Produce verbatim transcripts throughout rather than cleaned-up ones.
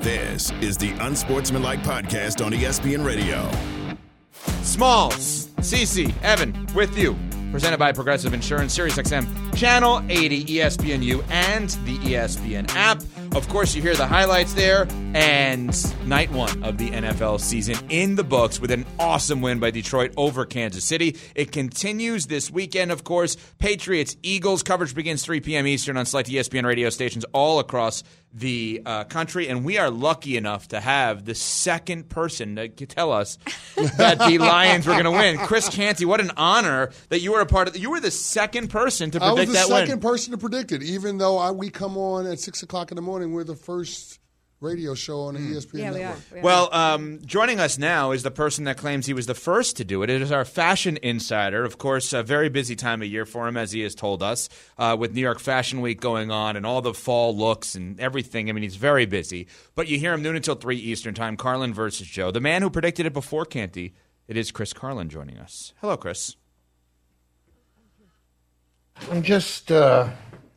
This is the Unsportsmanlike Podcast on E S P N Radio. Smalls, Cece, Evan, with you. Presented by Progressive Insurance, Sirius X M, Channel eighty, E S P N U, and the E S P N app. Of course, you hear the highlights there. And night one of the N F L season in the books with an awesome win by Detroit over Kansas City. It continues this weekend, of course. Patriots, Eagles coverage begins three p.m. Eastern on select E S P N radio stations all across the uh, country. And we are lucky enough to have the second person to tell us that the Lions were going to win. Chris Canty, what an honor that you were a part of. You were the second person to predict that win. I was the second person to predict it, even though I, we come on at six o'clock in the morning. We're the first radio show on the mm. E S P N yeah, network. We are. We are. Well, um, joining us now is the person that claims he was the first to do it. It is our fashion insider. Of course, a very busy time of year for him, as he has told us, uh, with New York Fashion Week going on and all the fall looks and everything. I mean, he's very busy. But you hear him noon until three Eastern time, Carlin versus Joe. The man who predicted it before Canty, it is Chris Carlin joining us. Hello, Chris. I'm just, uh,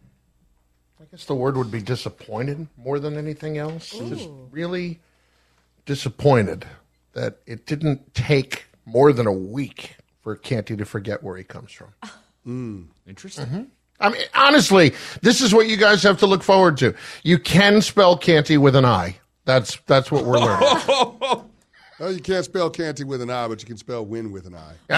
I guess the word would be disappointed more than anything else. Ooh. Just really disappointed that it didn't take more than a week for Canty to forget where he comes from. Mm, interesting. Mm-hmm. I mean, honestly, this is what you guys have to look forward to. You can spell Canty with an I. That's that's what we're learning. Well, you can't spell Canty with an I, but you can spell win with an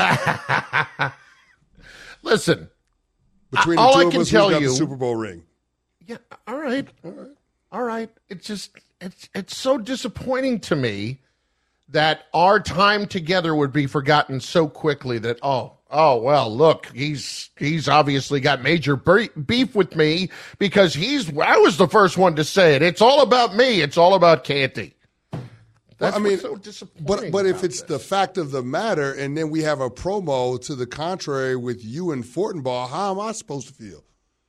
I. Listen. Between the all two I of can us, tell we got you, the Super Bowl ring. Yeah, all right. All right. All right. It's just it's it's so disappointing to me that our time together would be forgotten so quickly that oh, oh well, look, he's he's obviously got major beef with me because he's I was the first one to say it. It's all about me. It's all about Canty. That's well, I mean, what's so disappointing. But but if it's this. the fact of the matter, and then we have a promo to the contrary with you and Fortenbaugh, how am I supposed to feel?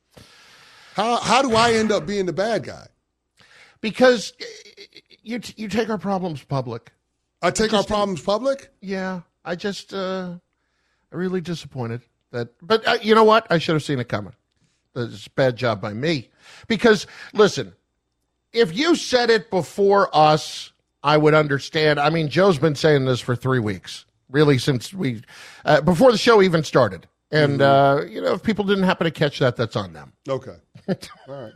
How how do I end up being the bad guy? Because you you take our problems public. I take I our problems public? Yeah, I just uh, really disappointed that. But uh, you know what? I should have seen it coming. It's a bad job by me. Because listen, if you said it before us, I would understand. I mean, Joe's been saying this for three weeks, really, since we, uh, before the show even started. And, mm-hmm. uh, you know, if people didn't happen to catch that, that's on them. Okay. All right.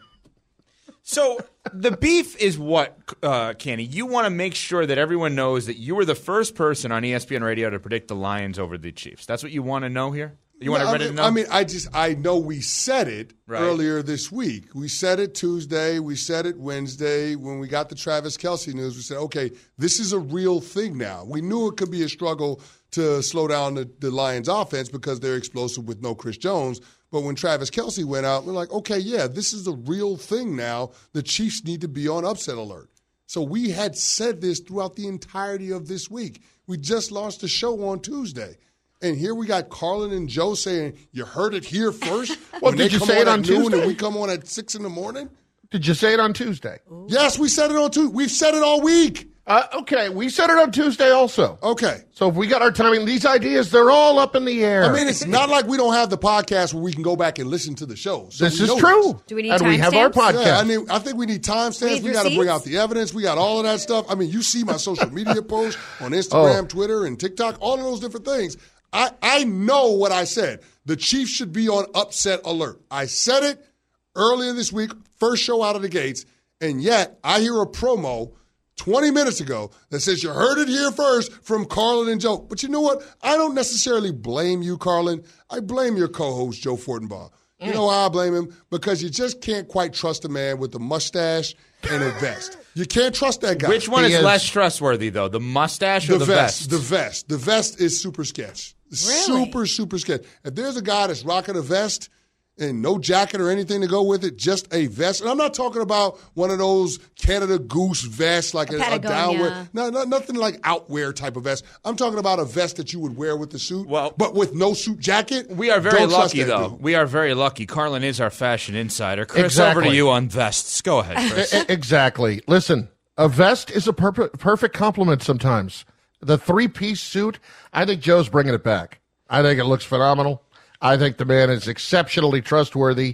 So the beef is what, uh, Kenny? You want to make sure that everyone knows that you were the first person on E S P N Radio to predict the Lions over the Chiefs. That's what you want to know here? You want no, everybody I mean, to know? I mean, I just I know we said it right. earlier this week. We said it Tuesday. We said it Wednesday. When we got the Travis Kelce news, we said, okay, this is a real thing now. We knew it could be a struggle to slow down the, the Lions' offense because they're explosive with no Chris Jones. But when Travis Kelce went out, we're like, okay, yeah, this is a real thing now. The Chiefs need to be on upset alert. So we had said this throughout the entirety of this week. We just launched the show on Tuesday. And here we got Carlin and Joe saying, you heard it here first? Well, did you say it on Tuesday? And we come on at six in the morning? Did you say it on Tuesday? Ooh. Yes, we said it on Tuesday. We've said it all week. Uh, okay, we said it on Tuesday also. Okay. So if we got our timing, these ideas, they're all up in the air. I mean, it's not like we don't have the podcast where we can go back and listen to the show. So this is true. This. Do we need and time we have stamps? our podcast. Yeah, I, mean, I think we need timestamps. We, we got to bring out the evidence. We got all of that stuff. I mean, you see my social media posts on Instagram, oh. Twitter, and TikTok, all of those different things. I, I know what I said. The Chiefs should be on upset alert. I said it earlier this week, first show out of the gates, and yet I hear a promo twenty minutes ago that says you heard it here first from Carlin and Joe. But you know what? I don't necessarily blame you, Carlin. I blame your co-host, Joe Fortenbaugh. You know why I blame him? Because you just can't quite trust a man with a mustache and a vest. You can't trust that guy. Which one he is has, less trustworthy, though, the mustache or the, the vest, vest? The vest. The vest is super sketch. Really? Super, super sketch. If there's a guy that's rocking a vest and no jacket or anything to go with it, just a vest. And I'm not talking about one of those Canada Goose vests, like a, a, a downwear. No, no, nothing like outwear type of vest. I'm talking about a vest that you would wear with the suit, well, but with no suit jacket. We are very Don't lucky, trust that though. dude. We are very lucky. Carlin is our fashion insider. Chris, Exactly. over to you on vests. Go ahead, Chris. Exactly. Listen, a vest is a per- perfect compliment sometimes. The three-piece suit, I think Joe's bringing it back. I think it looks phenomenal. I think the man is exceptionally trustworthy.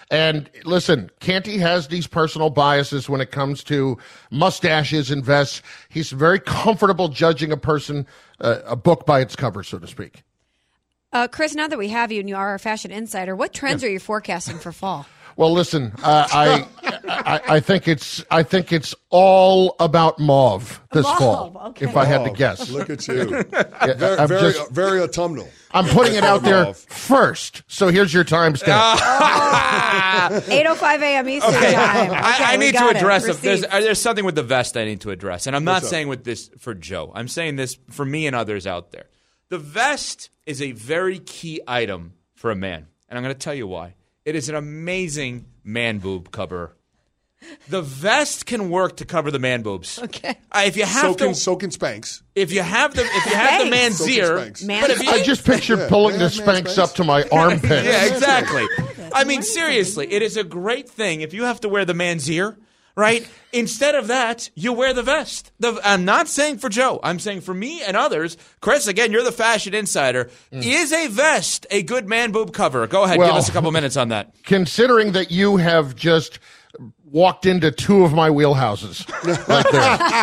And listen, Canty has these personal biases when it comes to mustaches and vests. He's very comfortable judging a person, uh, a book by its cover, so to speak. Uh, Chris, now that we have you and you are a fashion insider, what trends yeah. are you forecasting for fall? Well, listen, uh, I, I I think it's I think it's all about mauve this mauve, fall. Okay. If I had to guess, look at you, yeah, very very, just, very autumnal. I'm putting it out there first. So here's your timestamp. Oh, eight oh five a.m. Eastern okay. time. Okay, I, I need to address. A, there's, there's something with the vest I need to address, and I'm not What's saying up? with this for Joe. I'm saying this for me and others out there. The vest is a very key item for a man, and I'm going to tell you why. It is an amazing man boob cover. The vest can work to cover the man boobs. Okay. Uh, if you have soaking, to, soaking Spanx. if you have the, if you have the man's Soaking ear, Spanx. Man- but if you, I just pictured Yeah, pulling man, the man, Spanx Spanx. up to my armpit. yeah, exactly. That's I mean, wonderful. seriously, it is a great thing if you have to wear the man's ear. Right? Instead of that, you wear the vest. The, I'm not saying for Joe. I'm saying for me and others. Chris, again, you're the fashion insider. Mm. Is a vest a good man boob cover? Go ahead. Well, give us a couple minutes on that. Considering that you have just walked into two of my wheelhouses right there,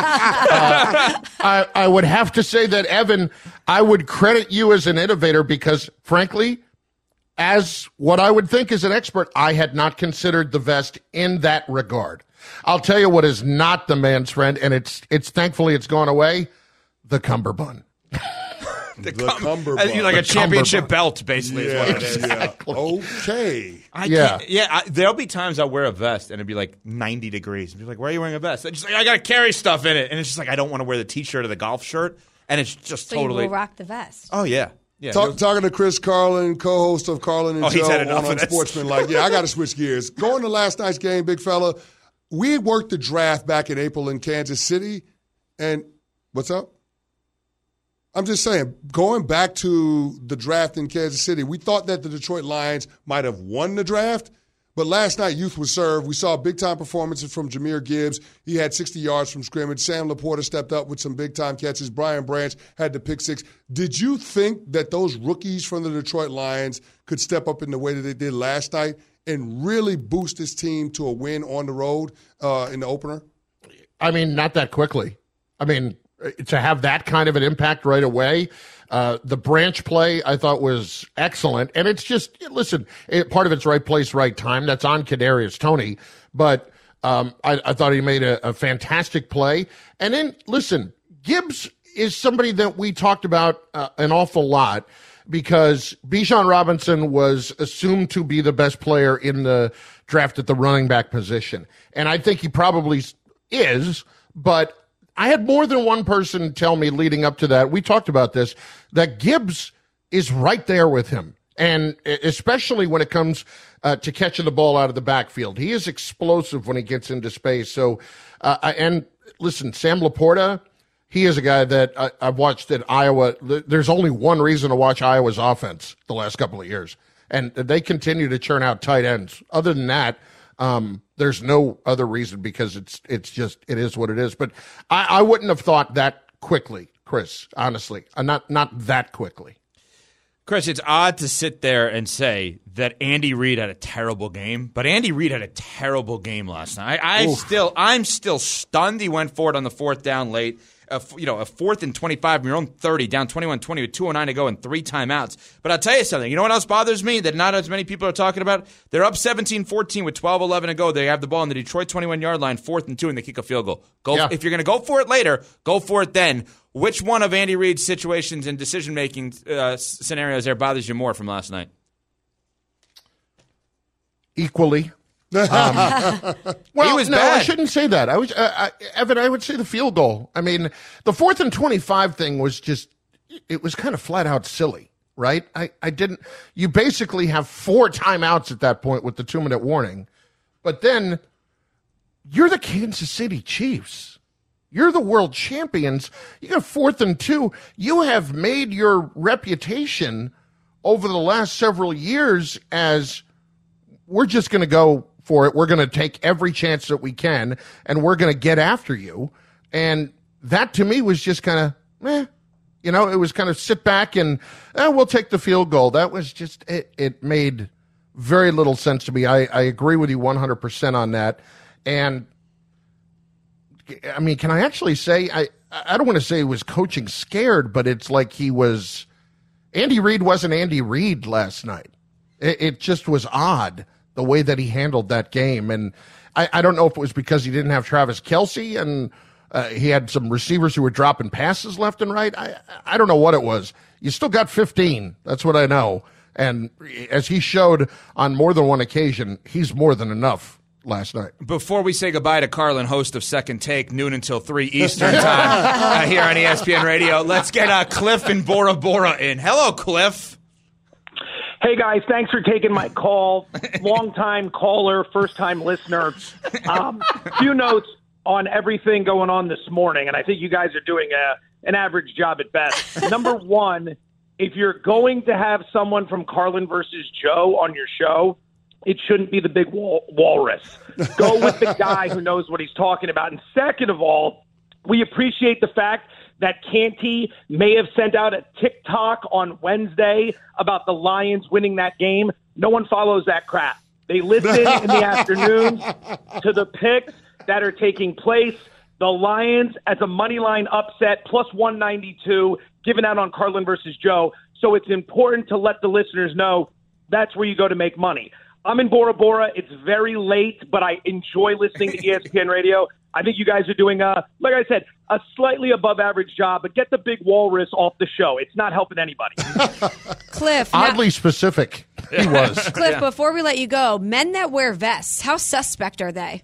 uh, I, I would have to say that, Evan, I would credit you as an innovator because, frankly, as what I would think as an expert, I had not considered the vest in that regard. I'll tell you what is not the man's friend, and it's it's thankfully it's gone away, the cummerbund. The, The cum- cummerbund. uh, like The a championship cummerbund. belt, basically. Yeah, is what it is. Exactly. Okay. I Yeah. can't, yeah. I, there'll be times I'll wear a vest and it'd be like ninety degrees. And be like, "Why are you wearing a vest?" I'm just like, "I got to carry stuff in it," and it's just like I don't want to wear the t-shirt or the golf shirt, and it's just So totally. you will rock the vest. Oh yeah, yeah. Talk, You'll- talking to Chris Carlin, co-host of Carlin and Oh, he's Joe had enough on of this. Unsportsmanlike. Yeah, I got to switch gears. Going to last night's game, big fella. We worked the draft back in April in Kansas City, and what's up? I'm just saying, going back to the draft in Kansas City, we thought that the Detroit Lions might have won the draft, but last night youth was served. We saw big-time performances from Jahmyr Gibbs. He had sixty yards from scrimmage. Sam Laporta stepped up with some big-time catches. Brian Branch had the pick six. Did you think that those rookies from the Detroit Lions could step up in the way that they did last night and really boost this team to a win on the road uh, in the opener? I mean, not that quickly. I mean, to have that kind of an impact right away. Uh, the Branch play I thought was excellent. And it's just, listen, it, part of it's right place, right time. That's on Kadarius Toney. But um, I, I thought he made a, a fantastic play. And then, listen, Gibbs is somebody that we talked about uh, an awful lot because Bijan Robinson was assumed to be the best player in the draft at the running back position. And I think he probably is, but I had more than one person tell me leading up to that, we talked about this, that Gibbs is right there with him. And especially when it comes uh, to catching the ball out of the backfield. He is explosive when he gets into space. So, uh, and listen, Sam Laporta, he is a guy that I, I've watched at Iowa. There's only one reason to watch Iowa's offense the last couple of years. And they continue to churn out tight ends. Other than that, Um, there's no other reason because it's it's just it is what it is. But I, I wouldn't have thought that quickly, Chris. Honestly, uh, not not that quickly. Chris, it's odd to sit there and say that Andy Reid had a terrible game, but Andy Reid had a terrible game last night. I, I still, I'm still stunned. He went for it on the fourth down late. A, you know, a fourth and twenty-five from your own thirty, down twenty-one twenty with two oh nine to go and three timeouts. But I'll tell you something. You know what else bothers me that not as many people are talking about? They're up seventeen fourteen with twelve eleven to go. They have the ball on the Detroit twenty-one-yard line, fourth and two, and they kick a field goal. Go Yeah. If you're going to go for it later, go for it then. Which one of Andy Reid's situations and decision-making uh, scenarios there bothers you more from last night? Equally. Um, well, He was no, bad. I shouldn't say that. I was, uh, I, Evan. I would say the field goal. I mean, the fourth and twenty-five thing was just, it was kind of flat out silly, right? I, I didn't. You basically have four timeouts at that point with the two minute warning, but then you're the Kansas City Chiefs. You're the world champions. You got fourth and two. You have made your reputation over the last several years as we're just going to go for it. We're going to take every chance that we can, and we're going to get after you. And that, to me, was just kind of, eh. You know, it was kind of sit back and, eh, we'll take the field goal. That was just, it, it made very little sense to me. I, I agree with you one hundred percent on that. And, I mean, can I actually say, I, I don't want to say he was coaching scared, but it's like he was, Andy Reid wasn't Andy Reid last night. It, it just was odd the way that he handled that game. And I, I don't know if it was because he didn't have Travis Kelce and uh, he had some receivers who were dropping passes left and right. I, I don't know what it was. You still got fifteen. That's what I know. And as he showed on more than one occasion, he's more than enough last night. Before we say goodbye to Carlin, host of Second Take, noon until three Eastern time uh, here on E S P N Radio, let's get uh, Cliff and Bora Bora in. Hello, Cliff. Hey, guys, thanks for taking my call. Long-time caller, first-time listener. Um, few notes on everything going on this morning, and I think you guys are doing a, an average job at best. Number one, if you're going to have someone from Carlin versus Joe on your show, it shouldn't be the big wal- walrus. Go with the guy who knows what he's talking about. And second of all, we appreciate the fact that Canty may have sent out a TikTok on Wednesday about the Lions winning that game. No one follows that crap. They listen in the afternoons to the picks that are taking place. The Lions as a money line upset, plus one ninety-two, given out on Carlin versus Joe. So it's important to let the listeners know that's where you go to make money. I'm in Bora Bora. It's very late, but I enjoy listening to E S P N Radio. I think you guys are doing, a, like I said, a slightly above average job, but get the big walrus off the show. It's not helping anybody. Cliff. Oddly now, specific, he was. Cliff, Yeah. before we let you go, men that wear vests, how suspect are they?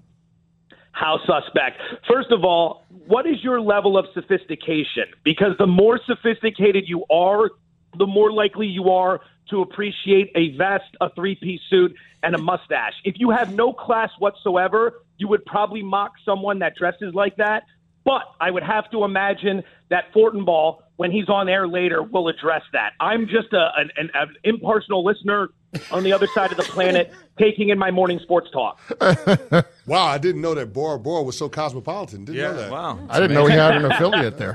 How suspect? First of all, what is your level of sophistication? Because the more sophisticated you are, the more likely you are to appreciate a vest, a three-piece suit, and a mustache. If you have no class whatsoever, you would probably mock someone that dresses like that. But I would have to imagine that Fortenbaugh, when he's on air later, will address that. I'm just a, an, an, an impartial listener on the other side of the planet taking in my morning sports talk. Wow, I didn't know that Bora Bora was so cosmopolitan. Didn't know that. Wow. I didn't know he had an affiliate there.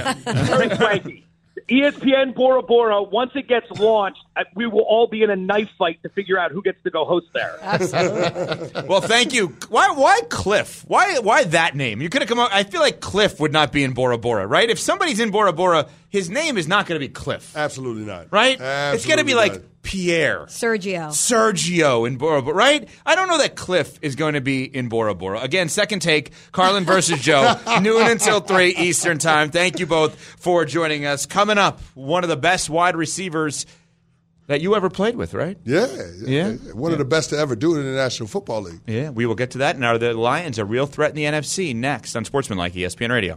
Very swanky. E S P N Bora Bora, once it gets launched, we will all be in a knife fight to figure out who gets to go host there. Absolutely. Well, thank you. Why why Cliff? Why why that name? You could have come up. I feel like Cliff would not be in Bora Bora, right? If somebody's in Bora Bora, his name is not going to be Cliff. Absolutely not. Right? Absolutely it's going to be like not. Pierre. Sergio. Sergio in Bora Bora, right? I don't know that Cliff is going to be in Bora Bora. Again, Second Take, Carlin versus Joe, noon until three Eastern time. Thank you both for joining us. Coming up, one of the best wide receivers that you ever played with, right? Yeah. Yeah. One of the best to ever do it in the National Football League. Yeah, we will get to that. And are the Lions a real threat in the N F C? Next on Sportsmanlike E S P N Radio.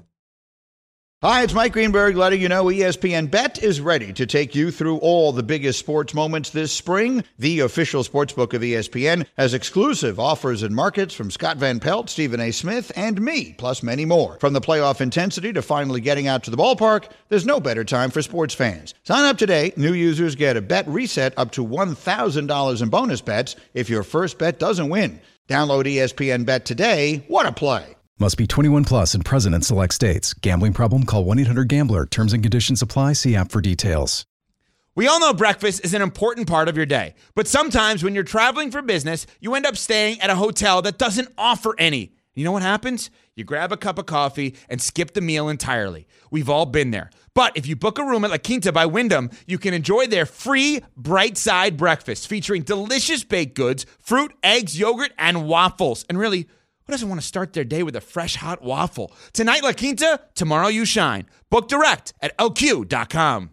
Hi, it's Mike Greenberg letting you know E S P N Bet is ready to take you through all the biggest sports moments this spring. The official sportsbook of E S P N has exclusive offers and markets from Scott Van Pelt, Stephen A. Smith, and me, plus many more. From the playoff intensity to finally getting out to the ballpark, there's no better time for sports fans. Sign up today. New users get a bet reset up to one thousand dollars in bonus bets if your first bet doesn't win. Download E S P N Bet today. What a play. Must be twenty-one plus and present in select states. Gambling problem? Call one eight hundred gambler. Terms and conditions apply. See app for details. We all know breakfast is an important part of your day, but sometimes when you're traveling for business, you end up staying at a hotel that doesn't offer any. You know what happens? You grab a cup of coffee and skip the meal entirely. We've all been there. But if you book a room at La Quinta by Wyndham, you can enjoy their free Bright Side breakfast featuring delicious baked goods, fruit, eggs, yogurt, and waffles. And really, who doesn't want to start their day with a fresh, hot waffle? Tonight, La Quinta, tomorrow you shine. Book direct at L Q dot com.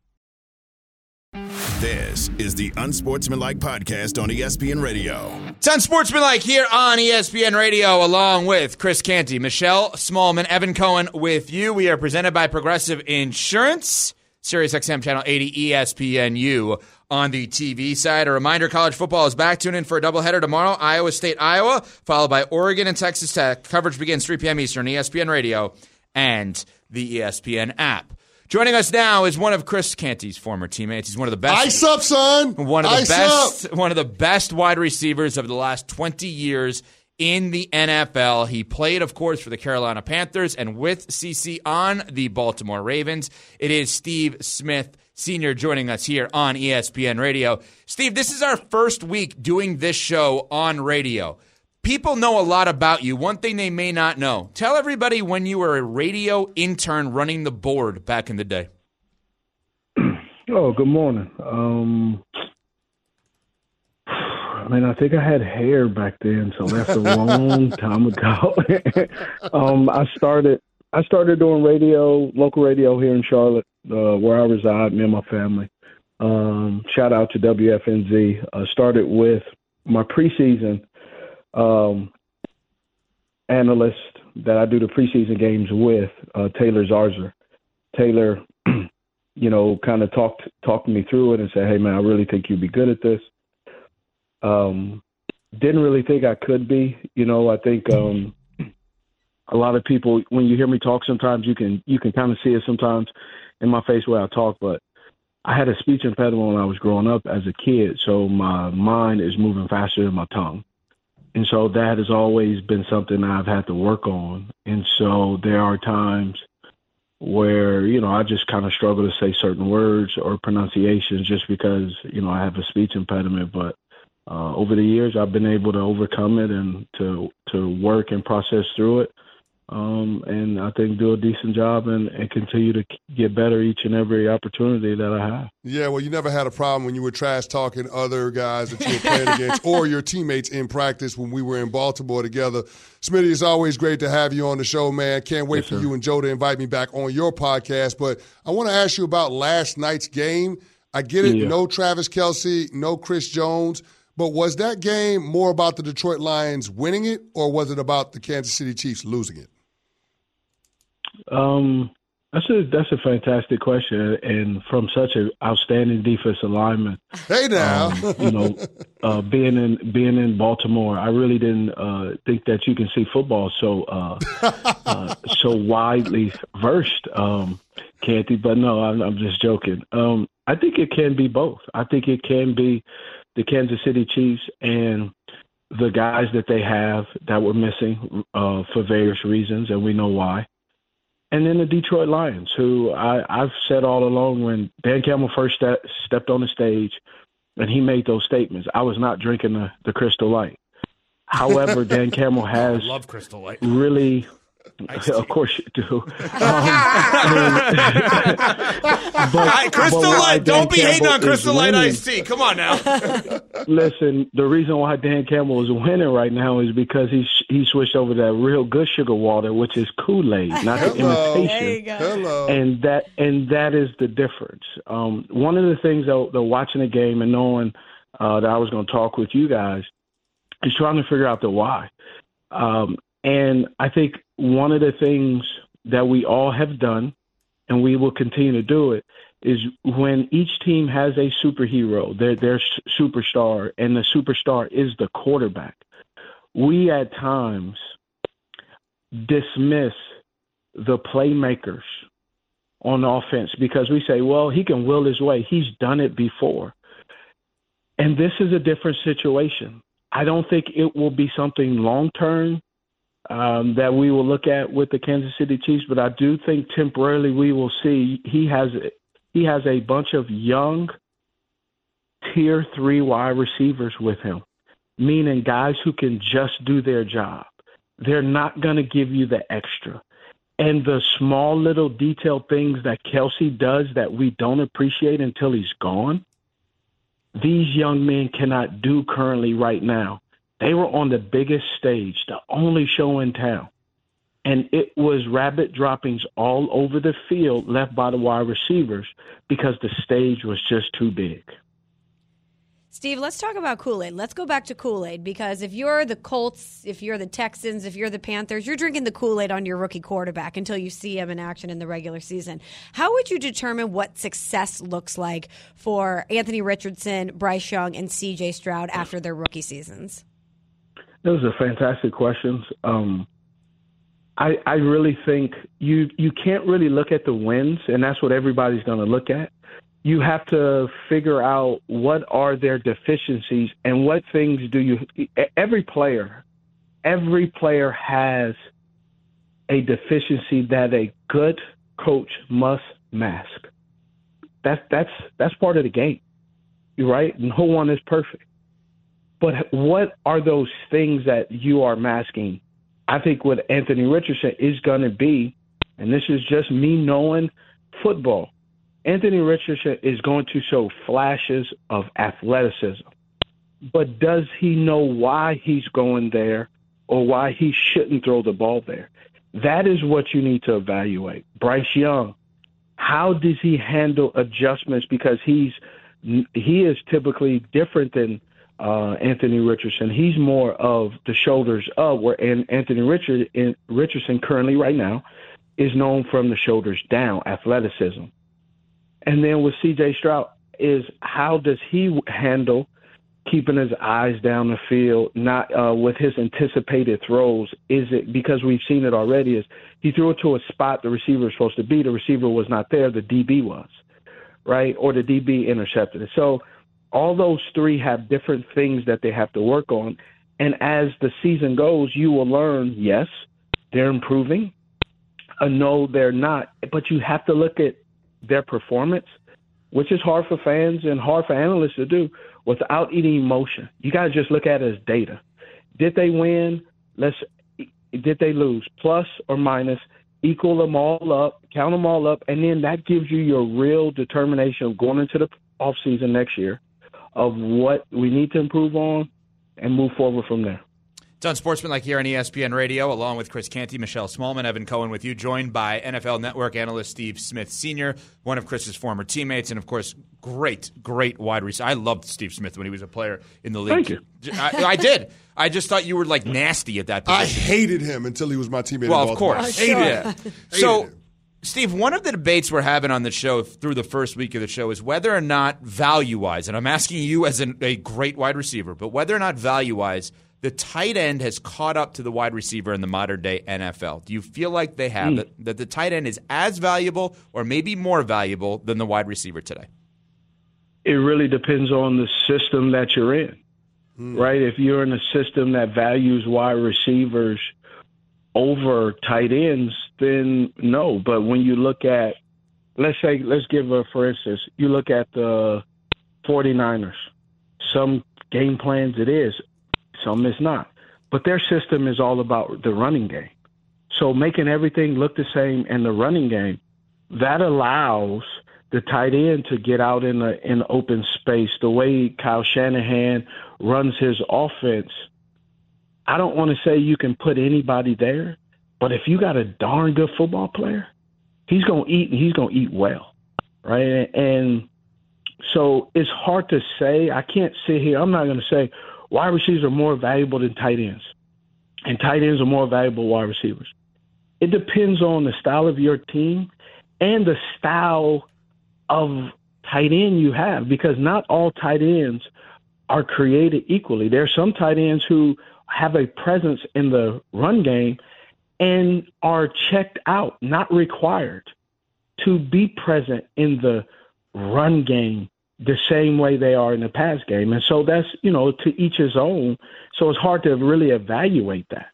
This is the Unsportsmanlike Podcast on E S P N Radio. It's Unsportsmanlike here on E S P N Radio, along with Chris Canty, Michelle Smallman, Evan Cohen with you. We are presented by Progressive Insurance, Sirius X M Channel eighty, E S P N U on the T V side. A reminder, college football is back. Tune in for a doubleheader tomorrow, Iowa State, Iowa, followed by Oregon and Texas Tech. Coverage begins three p.m. Eastern, E S P N Radio and the E S P N app. Joining us now is one of Chris Canty's former teammates. He's one of the best. Ice up, son. One of the Ice best. up. One of the best wide receivers of the last twenty years in the N F L. He played, of course, for the Carolina Panthers and with C C on the Baltimore Ravens. It is Steve Smith. Senior, joining us here on E S P N Radio. Steve, this is our first week doing this show on radio. People know a lot about you. One thing they may not know. Tell everybody when you were a radio intern running the board back in the day. Oh, good morning. Um, I mean, I think I had hair back then, so that's a long time ago. um, I started I started doing radio, local radio here in Charlotte, uh, where I reside, me and my family. Um, shout out to W F N Z. I started with my preseason um, analyst that I do the preseason games with, uh, Taylor Zarzer. Taylor, you know, kind of talked talked me through it and said, hey, man, I really think you'd be good at this. Um, didn't really think I could be. You know, I think um, a lot of people, when you hear me talk sometimes, you can you can kind of see it sometimes in my face where I talk, but I had a speech impediment when I was growing up as a kid, so my mind is moving faster than my tongue. And so that has always been something I've had to work on. And so there are times where, you know, I just kind of struggle to say certain words or pronunciations just because, you know, I have a speech impediment. But uh, over the years, I've been able to overcome it and to to work and process through it. Um, and I think do a decent job and, and continue to get better each and every opportunity that I have. Yeah, well, you never had a problem when you were trash talking other guys that you were playing against or your teammates in practice when we were in Baltimore together. Smitty, it's always great to have you on the show, man. Can't wait yes, for sir. you and Joe to invite me back on your podcast. But I want to ask you about last night's game. I get it, yeah. no Travis Kelce, no Chris Jones. But was that game more about the Detroit Lions winning it, or was it about the Kansas City Chiefs losing it? Um, that's a that's a fantastic question, and from such an outstanding defensive lineman. Hey now, um, you know, uh, being in being in Baltimore, I really didn't uh, think that you can see football so uh, uh, so widely versed, um, Canty. But no, I'm, I'm just joking. Um, I think it can be both. I think it can be the Kansas City Chiefs and the guys that they have that were missing uh, for various reasons, and we know why. And then the Detroit Lions, who I, I've said all along when Dan Campbell first ste- stepped on the stage and he made those statements, I was not drinking the, the Crystal Light. However, Dan Campbell has I love Crystal Light. really – of course you do. Um, I mean, but, Crystal but Light, don't be Campbell hating on Crystal Light winning, Iced Tea. Come on now. Listen, the reason why Dan Campbell is winning right now is because he he switched over to that real good sugar water, which is Kool-Aid, not the imitation. There you go. Hello. And that and that is the difference. Um, one of the things though, though watching the game and knowing uh, that I was going to talk with you guys is trying to figure out the why. Um, and I think one of the things that we all have done, and we will continue to do it, is when each team has a superhero, their their superstar, and the superstar is the quarterback, we at times dismiss the playmakers on offense because we say, well, he can will his way. He's done it before. And this is a different situation. I don't think it will be something long-term um, that we will look at with the Kansas City Chiefs, but I do think temporarily we will see he has he has a bunch of young tier three wide receivers with him, meaning guys who can just do their job. They're not going to give you the extra. And the small little detailed things that Kelce does that we don't appreciate until he's gone, these young men cannot do currently right now. They were on the biggest stage, the only show in town. And it was rabbit droppings all over the field left by the wide receivers because the stage was just too big. Steve, let's talk about Kool-Aid. Let's go back to Kool-Aid because if you're the Colts, if you're the Texans, if you're the Panthers, you're drinking the Kool-Aid on your rookie quarterback until you see him in action in the regular season. How would you determine what success looks like for Anthony Richardson, Bryce Young, and C J Stroud after their rookie seasons? Those are fantastic questions. Um, I, I really think you you can't really look at the wins, and that's what everybody's going to look at. You have to figure out what are their deficiencies and what things do you – every player, every player has a deficiency that a good coach must mask. That's that's that's part of the game, right? No one is perfect. But what are those things that you are masking? I think what Anthony Richardson is going to be, and this is just me knowing football, Anthony Richardson is going to show flashes of athleticism. But does he know why he's going there or why he shouldn't throw the ball there? That is what you need to evaluate. Bryce Young, how does he handle adjustments? Because he's he is typically different than uh, Anthony Richardson. He's more of the shoulders up, where Anthony Richard, Richardson currently right now is known from the shoulders down, athleticism. And then with C J Stroud is how does he handle keeping his eyes down the field, not uh, with his anticipated throws? Is it because we've seen it already is he threw it to a spot the receiver was supposed to be, the receiver was not there, the D B was, right? Or the D B intercepted it. So all those three have different things that they have to work on. And as the season goes, you will learn, yes, they're improving. Uh, no, they're not. But you have to look at their performance, which is hard for fans and hard for analysts to do, without any emotion. You got to just look at it as data. Did they win? Let's. Did they lose? Plus or minus, equal them all up, count them all up, and then that gives you your real determination of going into the offseason next year of what we need to improve on and move forward from there. It's on Sportsmanlike here on E S P N Radio, along with Chris Canty, Michelle Smallman, Evan Cohen with you, joined by N F L Network analyst Steve Smith Senior, one of Chris's former teammates, and, of course, great, great wide receiver. I loved Steve Smith when he was a player in the league. Thank you. I, I did. I just thought you were, like, nasty at that position. I hated him until he was my teammate. Well, in of Baltimore. course. I hated Yeah. him. Hated So, him. Steve, one of the debates we're having on the show through the first week of the show is whether or not value-wise, and I'm asking you as an, a great wide receiver, but whether or not value-wise – the tight end has caught up to the wide receiver in the modern-day N F L. Do you feel like they have, mm. that, that the tight end is as valuable or maybe more valuable than the wide receiver today? It really depends on the system that you're in, mm. right? If you're in a system that values wide receivers over tight ends, then no. But when you look at, let's say, let's give a, for instance, you look at the 49ers. Some game plans it is. Some is not. But their system is all about the running game. So making everything look the same in the running game, that allows the tight end to get out in the in open space. The way Kyle Shanahan runs his offense, I don't want to say you can put anybody there, but if you got a darn good football player, he's going to eat and he's going to eat well, right? And so it's hard to say. I can't sit here. I'm not going to say wide receivers are more valuable than tight ends, and tight ends are more valuable than wide receivers. It depends on the style of your team and the style of tight end you have, because not all tight ends are created equally. There are some tight ends who have a presence in the run game and are checked out, not required to be present in the run game the same way they are in the pass game. And so that's, you know, to each his own. So it's hard to really evaluate that.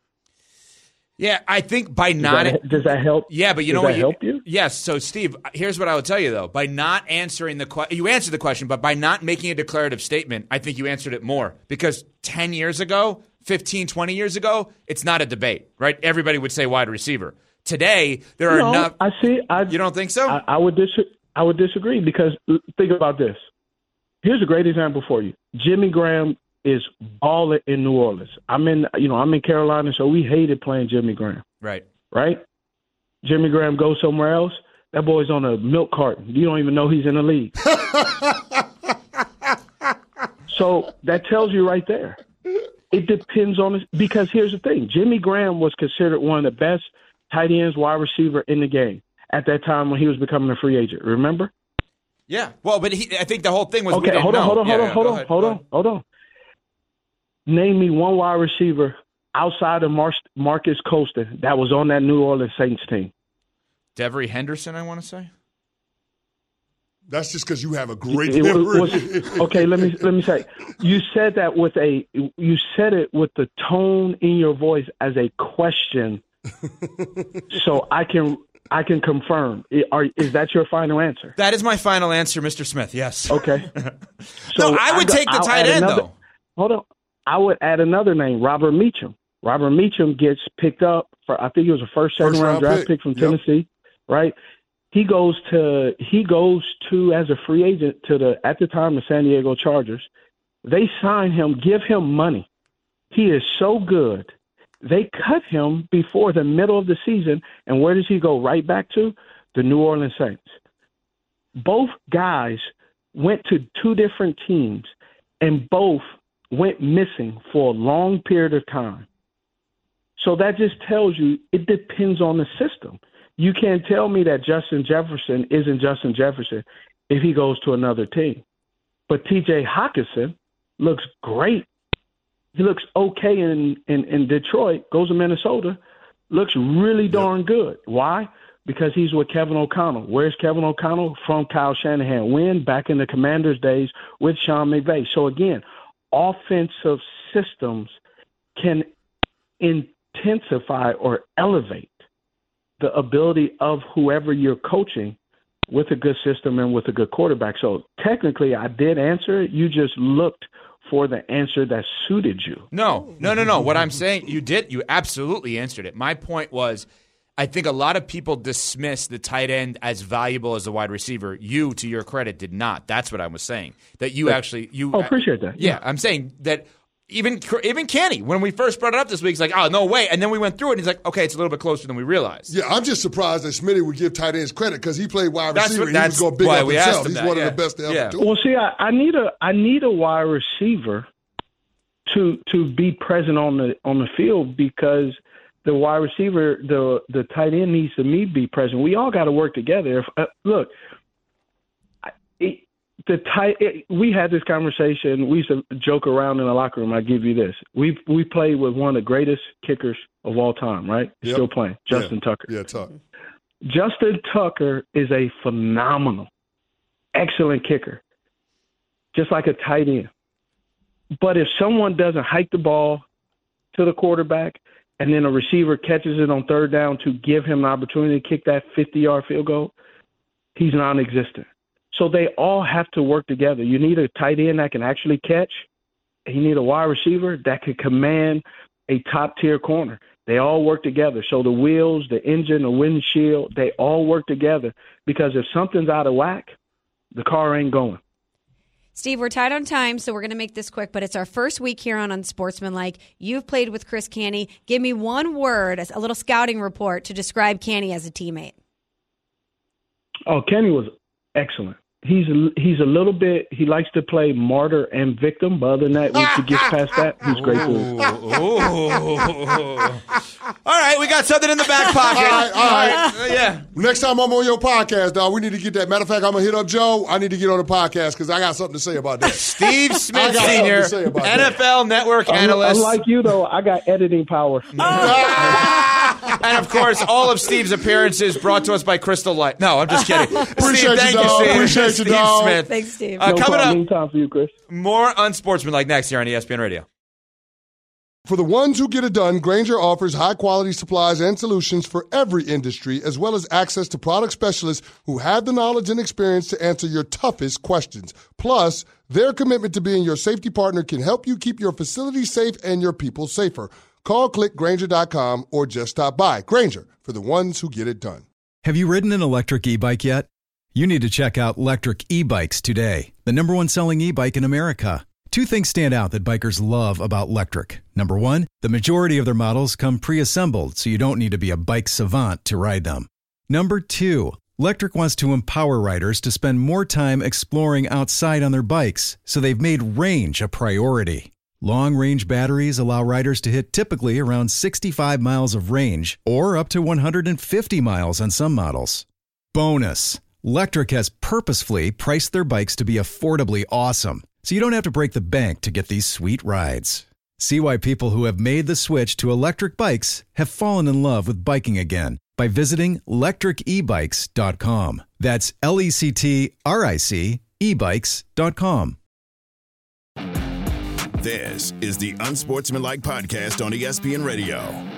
Yeah, I think by not does that, does that help? Yeah, but you does know that what? You, help you? Yes. So, Steve, here's what I will tell you though: by not answering the question, you answered the question, but by not making a declarative statement, I think you answered it more. Because ten years ago, fifteen, twenty years ago, it's not a debate, right? Everybody would say wide receiver. Today, there are no, enough. I see. I, you don't think so? I, I would dis- I would disagree, because think about this. Here's a great example for you. Jimmy Graham is balling in New Orleans. I'm in, you know, I'm in Carolina, so we hated playing Jimmy Graham. Right. Right? Jimmy Graham goes somewhere else. That boy's on a milk carton. You don't even know he's in the league. So that tells you right there. It depends on it, because here's the thing. Jimmy Graham was considered one of the best tight ends, wide receiver in the game at that time when he was becoming a free agent. Remember? Yeah. Well, but he, I think the whole thing was okay. We Hold on, know. hold on, yeah, hold on, yeah, hold on, ahead, hold on, hold on. Name me one wide receiver outside of Mar- Marcus Colston that was on that New Orleans Saints team. Devery Henderson, I want to say. That's just because you have a great It memory. was- was- okay, let me let me say. You said that with a you said it with the tone in your voice as a question, so I can I can confirm. Are, is that your final answer? That is my final answer, Mister Smith. Yes. Okay. So no, I would I take the I'll tight end, another, though. Hold on. I would add another name, Robert Meacham. Robert Meacham gets picked up for, I think it was a first, second first round, round draft pick, pick from yep. Tennessee, right? He goes to he goes to as a free agent to the at the time the San Diego Chargers. They sign him, give him money. He is so good. They cut him before the middle of the season, and where does he go right back to? The New Orleans Saints. Both guys went to two different teams, and both went missing for a long period of time. So that just tells you it depends on the system. You can't tell me that Justin Jefferson isn't Justin Jefferson if he goes to another team. But T J Hockenson looks great. He looks okay in, in, in Detroit, goes to Minnesota, looks really darn good. Why? Because he's with Kevin O'Connell. Where's Kevin O'Connell? From Kyle Shanahan. When? Back in the Commanders' days with Sean McVay. So, again, offensive systems can intensify or elevate the ability of whoever you're coaching with a good system and with a good quarterback. So technically I did answer it. You just looked for the answer that suited you. No, no, no, no. What I'm saying, you did, you absolutely answered it. My point was, I think a lot of people dismiss the tight end as valuable as a wide receiver. You, to your credit, did not. That's what I was saying. That you actually, you. Oh, appreciate that. Yeah, yeah, I'm saying that Even even Kenny, when we first brought it up this week, he's like, oh, no way. And then we went through it, and he's like, okay, it's a little bit closer than we realized. Yeah, I'm just surprised that Smitty would give tight ends credit because he played wide that's receiver. What, and he was going big up himself. He's that, one yeah. of the best to ever yeah. do it. Well, see, I, I need a I need a wide receiver to to be present on the on the field because the wide receiver, the the tight end needs to me be present. We all got to work together. If, uh, look, it, the tight. It, we had this conversation. We used to joke around in the locker room. I give you this. We we played with one of the greatest kickers of all time. Right? Yep. Still playing, Justin yeah. Tucker. Yeah, Tucker. Justin Tucker is a phenomenal, excellent kicker, just like a tight end. But if someone doesn't hike the ball to the quarterback and then a receiver catches it on third down to give him an opportunity to kick that fifty-yard field goal, he's non-existent. So they all have to work together. You need a tight end that can actually catch, and you need a wide receiver that can command a top-tier corner. They all work together. So the wheels, the engine, the windshield, they all work together because if something's out of whack, the car ain't going. Steve, we're tight on time, so we're going to make this quick, but it's our first week here on Unsportsmanlike. You've played with Chris Canty. Give me one word, a little scouting report to describe Canty as a teammate. Oh, Canty was excellent. He's a, he's a little bit, he likes to play martyr and victim, but other than that, once he gets past that, he's great to All right, we got something in the back pocket. All right, all right. Uh, yeah. Next time I'm on your podcast, dog, we need to get that. Matter of fact, I'm going to hit up Joe. I need to get on the podcast because I got something to say about that. Steve Smith Senior, N F L that. Network analyst. Unlike you, though, I got editing power. And, of course, all of Steve's appearances brought to us by Crystal Light. No, I'm just kidding. Appreciate Steve, you, thank dog. you, Steve. Appreciate you, Steve dog. Smith. Thanks, Steve. Uh, no coming problem. up, Time for you, Chris. More Unsportsmanlike next here on E S P N Radio. For the ones who get it done, Grainger offers high-quality supplies and solutions for every industry, as well as access to product specialists who have the knowledge and experience to answer your toughest questions. Plus, their commitment to being your safety partner can help you keep your facility safe and your people safer. Call click Grainger dot com or just stop by. Grainger, for the ones who get it done. Have you ridden an electric e-bike yet? You need to check out Lectric E-Bikes today, the number one selling e-bike in America. Two things stand out that bikers love about Lectric. Number one, the majority of their models come pre-assembled, so you don't need to be a bike savant to ride them. Number two, Lectric wants to empower riders to spend more time exploring outside on their bikes, so they've made range a priority. Long-range batteries allow riders to hit typically around sixty-five miles of range, or up to one hundred fifty miles on some models. Bonus, Lectric has purposefully priced their bikes to be affordably awesome, so you don't have to break the bank to get these sweet rides. See why people who have made the switch to electric bikes have fallen in love with biking again by visiting lectric e bikes dot com. That's L E C T R I C e bikes dot com. This is the Unsportsmanlike podcast on E S P N Radio.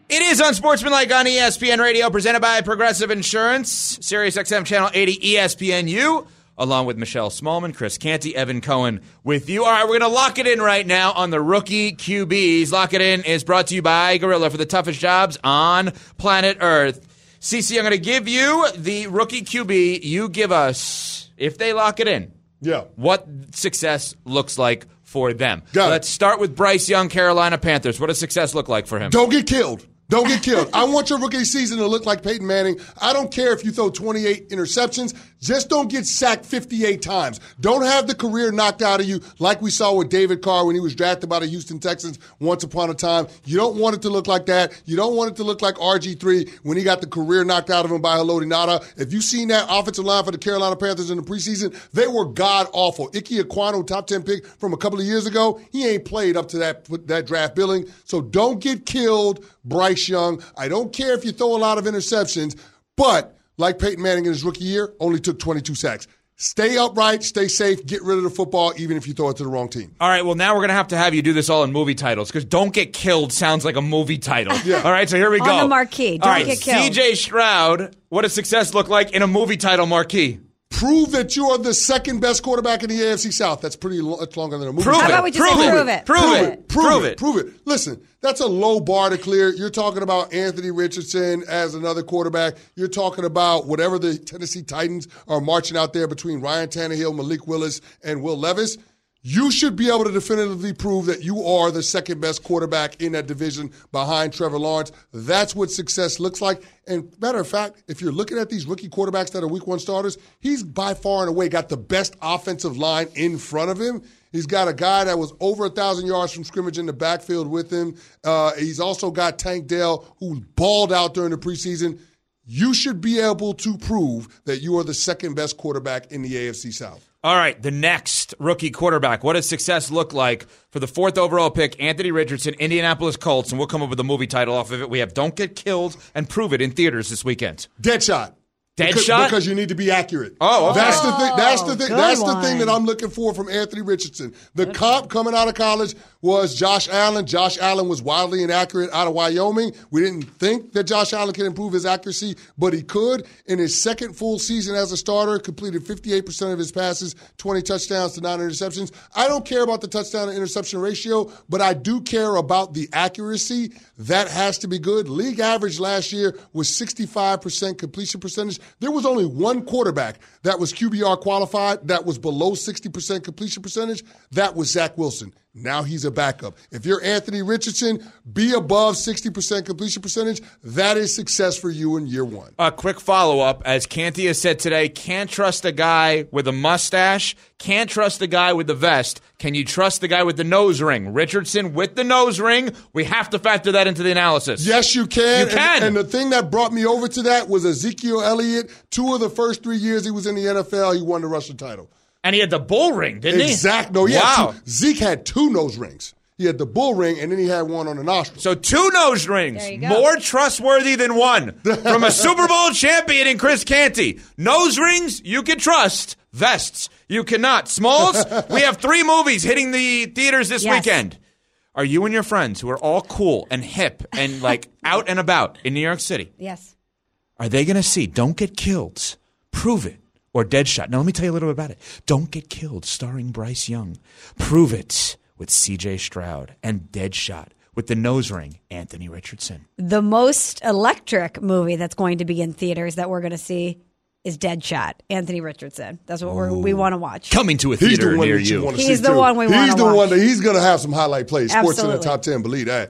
It is Unsportsmanlike on E S P N Radio, presented by Progressive Insurance, Sirius X M Channel eighty, E S P N U, along with Michelle Smallman, Chris Canty, Evan Cohen with you. All right, we're going to lock it in right now on the rookie Q Bs. Lock It In is brought to you by Gorilla for the toughest jobs on planet Earth. Cece, I'm going to give you the rookie Q B. You give us, if they lock it in, yeah, what success looks like for them. Got Let's it. start with Bryce Young, Carolina Panthers. What does success look like for him? Don't get killed. Don't get killed. I want your rookie season to look like Peyton Manning. I don't care if you throw twenty-eight interceptions. Just don't get sacked fifty-eight times. Don't have the career knocked out of you like we saw with David Carr when he was drafted by the Houston Texans once upon a time. You don't want it to look like that. You don't want it to look like R G three when he got the career knocked out of him by Haloti Ngata. If you've seen that offensive line for the Carolina Panthers in the preseason, they were god-awful. Ike Ekwonu, top ten pick from a couple of years ago, he ain't played up to that, that draft billing. So don't get killed, Bryce Young. I don't care if you throw a lot of interceptions, but like Peyton Manning in his rookie year, only took twenty-two sacks. Stay upright, stay safe, get rid of the football, even if you throw it to the wrong team. All right, well, now we're going to have to have you do this all in movie titles, because Don't Get Killed sounds like a movie title. Yeah. All right, so here we go. On the marquee, Don't all right, Get Killed. C J Stroud, what does success look like in a movie title marquee? Prove that you are the second best quarterback in the A F C South. That's pretty lo- that's longer than a movie. Prove title. it. How about we just prove say it. prove it? Prove, Prove it. it. Prove, Prove it. it. Prove it. Listen, that's a low bar to clear. You're talking about Anthony Richardson as another quarterback. You're talking about whatever the Tennessee Titans are marching out there between Ryan Tannehill, Malik Willis, and Will Levis. You should be able to definitively prove that you are the second best quarterback in that division behind Trevor Lawrence. That's what success looks like. And matter of fact, if you're looking at these rookie quarterbacks that are week one starters, he's by far and away got the best offensive line in front of him. He's got a guy that was over one thousand yards from scrimmage in the backfield with him. Uh, he's also got Tank Dell, who balled out during the preseason. You should be able to prove that you are the second best quarterback in the A F C South. All right, the next rookie quarterback. What does success look like for the fourth overall pick, Anthony Richardson, Indianapolis Colts? And we'll come up with a movie title off of it. We have Don't Get Killed and Prove It in theaters this weekend. Deadshot. Deadshot? Because, because you need to be accurate. Oh, okay. That's the thing. That's the thing. Good That's one. the thing that I'm looking for from Anthony Richardson. The comp coming out of college was Josh Allen. Josh Allen was wildly inaccurate out of Wyoming. We didn't think that Josh Allen could improve his accuracy, but he could. In his second full season as a starter, completed fifty-eight percent of his passes, twenty touchdowns to nine interceptions. I don't care about the touchdown to interception ratio, but I do care about the accuracy. That has to be good. League average last year was sixty-five percent completion percentage. There was only one quarterback that was Q B R qualified that was below sixty percent completion percentage. That was Zach Wilson. Now he's a backup. If you're Anthony Richardson, be above sixty percent completion percentage. That is success for you in year one. A quick follow-up. As Canty has said today, can't trust a guy with a mustache. Can't trust the guy with the vest. Can you trust the guy with the nose ring? Richardson with the nose ring. We have to factor that into the analysis. Yes, you can. You can. And, and the thing that brought me over to that was Ezekiel Elliott. Two of the first three years he was in the N F L, he won the rushing title. And he had the bull ring, didn't he? Exactly. No, he wow. had two. Zeke had two nose rings. He had the bull ring, and then he had one on the nostril. So two nose rings, There you go. more trustworthy than one. From a Super Bowl champion in Chris Canty. Nose rings, you can trust. Vests, you cannot. Smalls, we have three movies hitting the theaters this Yes. weekend. Are you and your friends, who are all cool and hip and like out and about in New York City, Yes. are they going to see Don't Get Killed, Prove It, or Deadshot? Now, let me tell you a little bit about it. Don't Get Killed, starring Bryce Young. Prove It, with C J Stroud. And Deadshot, with the nose ring, Anthony Richardson. The most electric movie that's going to be in theaters that we're going to see is Deadshot, Anthony Richardson. That's what we're, we want to watch. Coming to a He's theater the one near that you you. want to He's see, the too. one we wanna He's the watch. one that he's going to have some highlight plays. Sports in the Absolutely. top ten, believe that.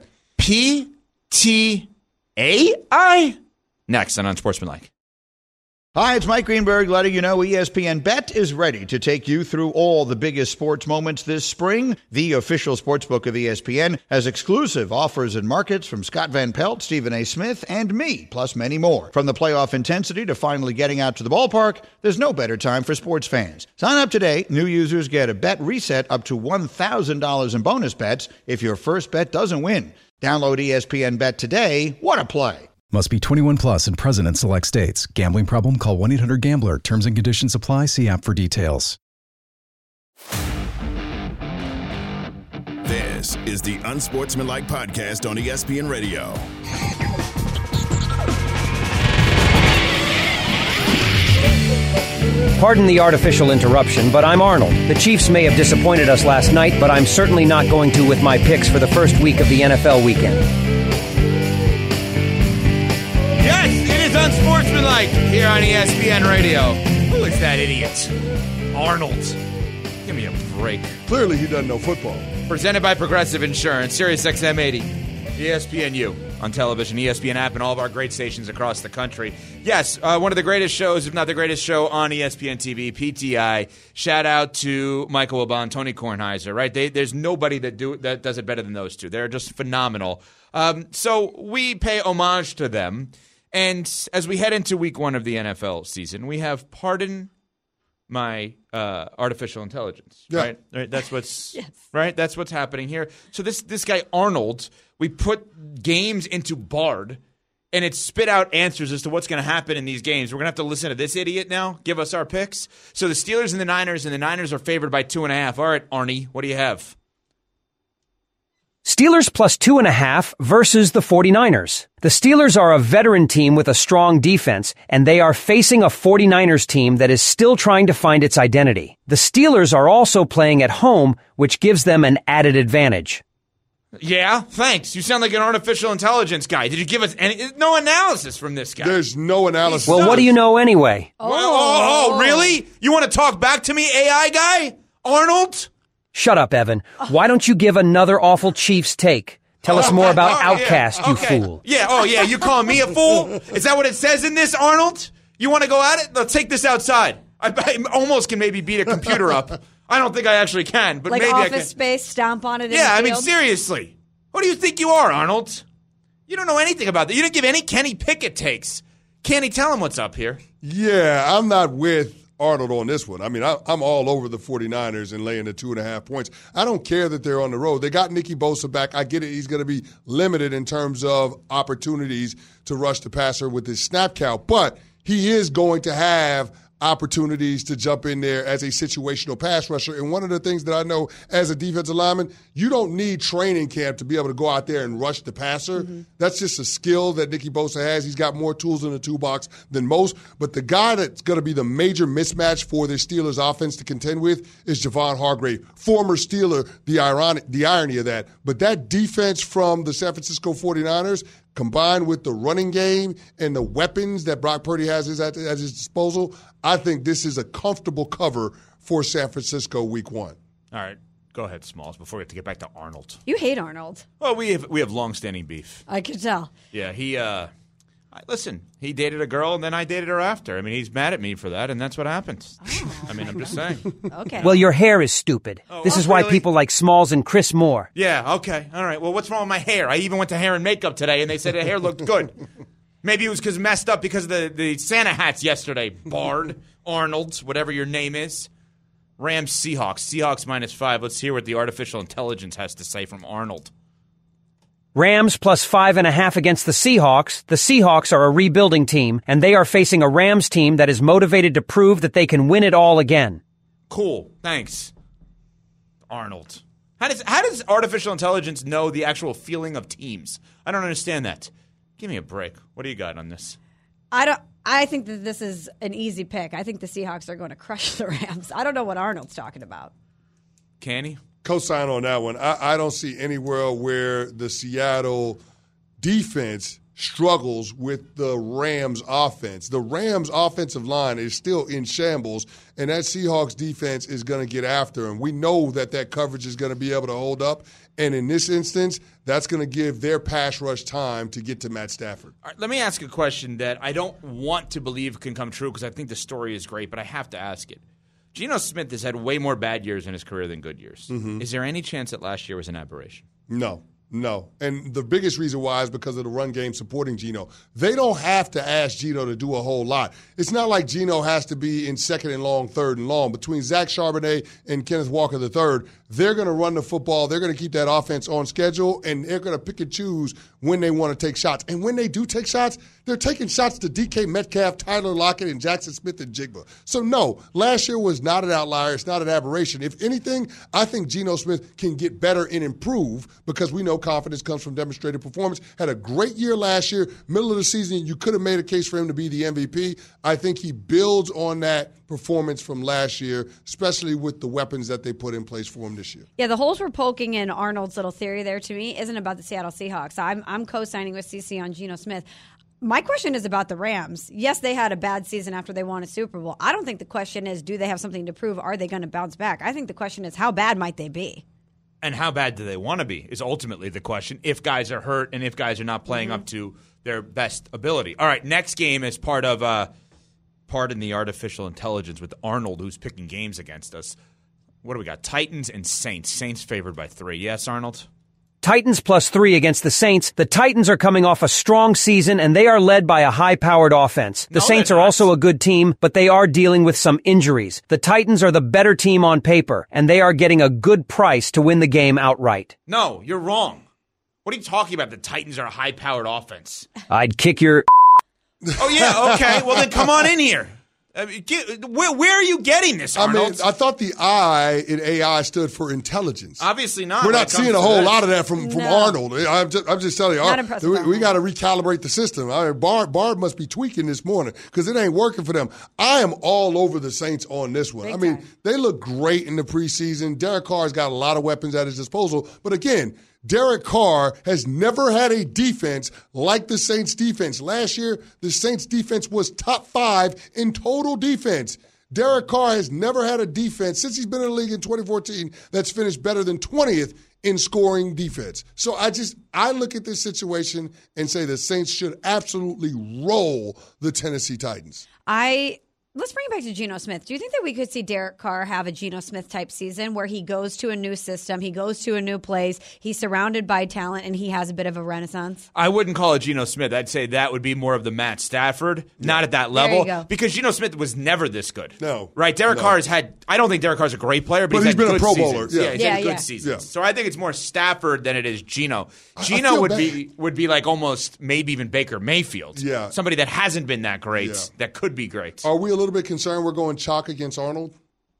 P T A I. Next on Unsportsmanlike. Hi, it's Mike Greenberg letting you know E S P N Bet is ready to take you through all the biggest sports moments this spring. The official sportsbook of E S P N has exclusive offers and markets from Scott Van Pelt, Stephen A. Smith, and me, plus many more. From the playoff intensity to finally getting out to the ballpark, there's no better time for sports fans. Sign up today. New users get a bet reset up to one thousand dollars in bonus bets if your first bet doesn't win. Download E S P N Bet today. What a play. Must be twenty-one plus and present in select states. Gambling problem? Call one eight hundred gambler. Terms and conditions apply. See app for details. This This is the Unsportsmanlike Podcast on E S P N Radio. Pardon the artificial interruption, but I'm Arnold. The Chiefs may have disappointed us last night, but I'm certainly not going to with my picks for the first week of the N F L weekend. Yes, it is Unsportsmanlike here on E S P N Radio. Who is that idiot? Arnold. Give me a break. Clearly he doesn't know football. Presented by Progressive Insurance, Sirius X M eighty, E S P N U on television, E S P N app, and all of our great stations across the country. Yes, uh, one of the greatest shows, if not the greatest show on E S P N T V, P T I. Shout out to Michael Wilbon, Tony Kornheiser, right? They, there's nobody that do that does it better than those two. They're just phenomenal. Um, so we pay homage to them. And as we head into week one of the N F L season, we have Pardon My uh, Artificial Intelligence, yeah. right? Right. That's what's yes. right. That's what's happening here. So this this guy Arnold, we put games into Bard, and it spit out answers as to what's going to happen in these games. We're going to have to listen to this idiot now give us our picks. So the Steelers and the Niners, and the Niners are favored by two and a half. All right, Arnie, what do you have? Steelers plus two and a half versus the 49ers. The Steelers are a veteran team with a strong defense, and they are facing a 49ers team that is still trying to find its identity. The Steelers are also playing at home, which gives them an added advantage. Yeah, thanks. You sound like an artificial intelligence guy. Did you give us any, no analysis from this guy? There's no analysis. Well, what do you know anyway? Oh, oh, oh really? You want to talk back to me, A I guy? Arnold? Shut up, Evan. Why don't you give another awful Chiefs take? Tell us more about oh, Outcast, yeah. you okay. fool. Yeah, oh yeah, you calling me a fool? Is that what it says in this, Arnold? You want to go at it? Let's take this outside. I, I almost can maybe beat a computer up. I don't think I actually can, but like maybe Office I can. Space, stomp on it. Yeah, in I the mean, field? seriously. Who do you think you are, Arnold? You don't know anything about that. You didn't give any Kenny Pickett takes. Can't he tell him what's up here? Yeah, I'm not with Arnold on this one. I mean, I, I'm all over the 49ers and laying the two and a half points. I don't care that they're on the road. They got Nicky Bosa back. I get it. He's going to be limited in terms of opportunities to rush the passer with his snap count, but he is going to have opportunities to jump in there as a situational pass rusher. And one of the things that I know as a defensive lineman, you don't need training camp to be able to go out there and rush the passer. Mm-hmm. That's just a skill that Nicky Bosa has. He's got more tools in the toolbox than most. But the guy that's going to be the major mismatch for the Steelers offense to contend with is Javon Hargrave, former Steeler, the ironic, the irony of that. But that defense from the San Francisco 49ers, combined with the running game and the weapons that Brock Purdy has at his disposal, I think this is a comfortable cover for San Francisco week one. All right. Go ahead, Smalls, before we have to get back to Arnold. You hate Arnold. Well, we have we have long-standing beef. I could tell. Yeah, he, uh, I, listen, he dated a girl, and then I dated her after. I mean, he's mad at me for that, and that's what happened. Oh. I mean, I'm just saying. Okay. Well, your hair is stupid. Oh, this oh, is why really? people like Smalls and Chris Moore. Yeah, okay. All right. Well, what's wrong with my hair? I even went to hair and makeup today, and they said the hair looked good. Maybe it was because messed up because of the, the Santa hats yesterday. Bard, Arnold, whatever your name is. Rams, Seahawks. Seahawks minus five. Let's hear what the artificial intelligence has to say from Arnold. Rams plus five and a half against the Seahawks. The Seahawks are a rebuilding team, and they are facing a Rams team that is motivated to prove that they can win it all again. Cool. Thanks. Arnold. How does how does artificial intelligence know the actual feeling of teams? I don't understand that. Give me a break. What do you got on this? I don't. I think that this is an easy pick. I think the Seahawks are going to crush the Rams. I don't know what Arnold's talking about. Can he? Co-sign on that one. I, I don't see anywhere where the Seattle defense struggles with the Rams offense. The Rams offensive line is still in shambles, and that Seahawks defense is going to get after them. We know that that coverage is going to be able to hold up, and in this instance, that's going to give their pass rush time to get to Matt Stafford. All right, let me ask a question that I don't want to believe can come true because I think the story is great, but I have to ask it. Geno Smith has had way more bad years in his career than good years. Mm-hmm. Is there any chance that last year was an aberration? No. No. And the biggest reason why is because of the run game supporting Geno. They don't have to ask Geno to do a whole lot. It's not like Geno has to be in second and long, third and long. Between Zach Charbonnet and Kenneth Walker the third, they're going to run the football. They're going to keep that offense on schedule, and they're going to pick and choose when they want to take shots. And when they do take shots, they're taking shots to D K Metcalf, Tyler Lockett, and Jackson Smith and Jigba. So, no, last year was not an outlier. It's not an aberration. If anything, I think Geno Smith can get better and improve because we know confidence comes from demonstrated performance. Had a great year last year. Middle of the season, you could have made a case for him to be the M V P. I think he builds on that performance from last year, especially with the weapons that they put in place for him this year. Yeah, the holes we're poking in Arnold's little theory there to me isn't about the Seattle Seahawks. I'm, I'm co-signing with C C on Geno Smith. My question is about the Rams. Yes, they had a bad season after they won a Super Bowl. I don't think the question is, do they have something to prove? Are they going to bounce back? I think the question is, how bad might they be? And how bad do they want to be is ultimately the question, if guys are hurt and if guys are not playing mm-hmm. up to their best ability. All right, next game is part of uh, pardon the artificial intelligence with Arnold, who's picking games against us. What do we got? Titans and Saints. Saints favored by three. Yes, Arnold? Titans plus three against the Saints. The Titans are coming off a strong season, and they are led by a high-powered offense. The No, Saints they're are not. also a good team, but they are dealing with some injuries. The Titans are the better team on paper, and they are getting a good price to win the game outright. No, you're wrong. What are you talking about? The Titans are a high-powered offense. I'd kick your... Oh, yeah, okay. Well, then come on in here. I mean, get, where, where are you getting this, I Arnold? mean, I thought the I in A I stood for intelligence. Obviously not. We're when not it comes seeing a to whole this. lot of that from, from No. Arnold. I'm just, I'm just telling you, Not our- impressed we, with we Arnold. got to recalibrate the system. I mean, Barb, Barb must be tweaking this morning because it ain't working for them. I am all over the Saints on this one. Big I mean, time. they look great in the preseason. Derek Carr's got a lot of weapons at his disposal. But again, Derek Carr has never had a defense like the Saints defense. Last year, the Saints defense was top five in total defense. Derek Carr has never had a defense since he's been in the league in twenty fourteen that's finished better than twentieth in scoring defense. So I just, I look at this situation and say the Saints should absolutely roll the Tennessee Titans. I let's bring it back to Geno Smith. Do you think that we could see Derek Carr have a Geno Smith type season where he goes to a new system, he goes to a new place, he's surrounded by talent, and he has a bit of a renaissance? I wouldn't call it Geno Smith. I'd say that would be more of the Matt Stafford, not at that level. you go. Because Geno Smith was never this good. No. Right? Derek No. Carr has had, I don't think Derek Carr's a great player, but, But he's, he's had been a good Pro Bowler, seasons. yeah. he's Yeah, had good yeah. seasons. Yeah. So I think it's more Stafford than it is Geno. I Geno feel would bad. be would be like almost maybe even Baker Mayfield. Yeah. Somebody that hasn't been that great, Yeah. that could be great. Are we a little bit concerned we're going chalk against Arnold?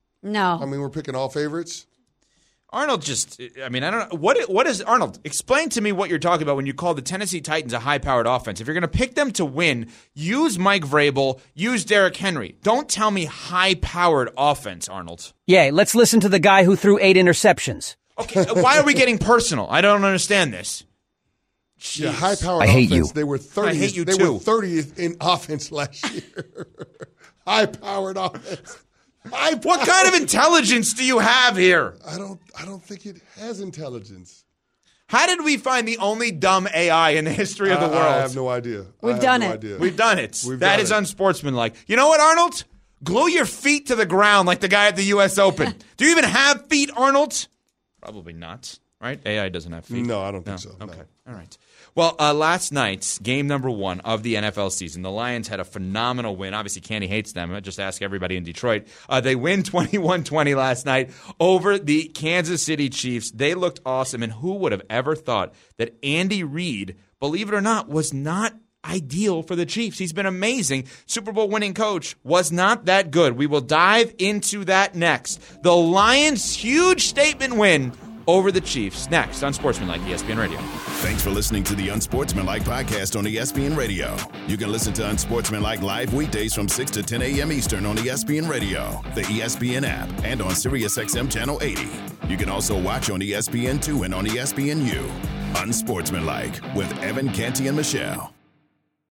No. I mean, we're picking all favorites. Arnold just, I mean, I don't know. What, what is, Arnold, explain to me what you're talking about when you call the Tennessee Titans a high-powered offense. If you're going to pick them to win, use Mike Vrabel, use Derrick Henry. Don't tell me high-powered offense, Arnold. Yeah, let's listen to the guy who threw eight interceptions. Okay, why are we getting personal? I don't understand this. Yeah, Jeez. high-powered I hate offense. you. They were thirtieth. I hate you they too. were thirtieth in offense last year. High-powered offense. High-powered. What kind of intelligence do you have here? I don't. I don't think it has intelligence. How did we find the only dumb A I in the history of the I, world? I have no idea. We've I have done no it. Idea. We've done it. We've That done is it. unsportsmanlike. You know what, Arnold? Glue your feet to the ground like the guy at the U S Open. Do you even have feet, Arnold? Probably not, right? A I doesn't have feet. No, I don't think so. Okay, No. all right. Well, uh, last night's game number one of the N F L season, the Lions had a phenomenal win. Obviously, Candy hates them. I just ask everybody in Detroit. Uh, they win twenty-one twenty last night over the Kansas City Chiefs. They looked awesome, and who would have ever thought that Andy Reid, believe it or not, was not ideal for the Chiefs. He's been amazing. Super Bowl winning coach was not that good. We will dive into that next. The Lions' huge statement win over the Chiefs next on Sportsmanlike E S P N Radio. Thanks for listening to the Unsportsmanlike podcast on E S P N Radio. You can listen to Unsportsmanlike live weekdays from six to ten a.m. Eastern on E S P N Radio, the E S P N app, and on SiriusXM Channel eighty. You can also watch on E S P N two and on E S P N U. Unsportsmanlike with Evan Canty and Michelle.